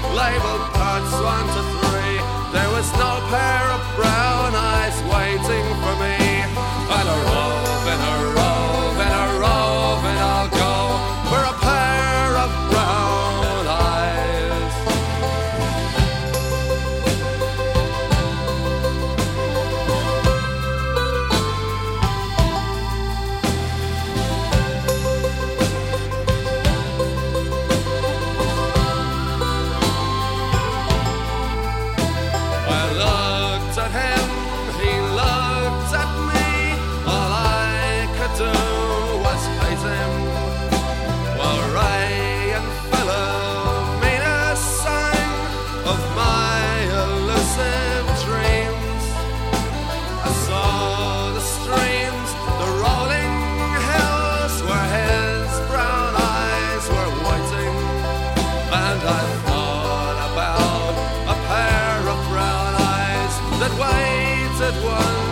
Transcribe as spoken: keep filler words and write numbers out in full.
labeled parts one to three. There was no pair of brown eyes waiting for me. And a rove, and a rove, and a rove, and I'll go for a pair of brown eyes. I looked at him, he looked at me. All I could do was hate him. While Ray and Philomena sang of my elusive dreams, I saw the streams, the rolling hills where his brown eyes were waiting, and I thought about a pair of brown eyes that waited one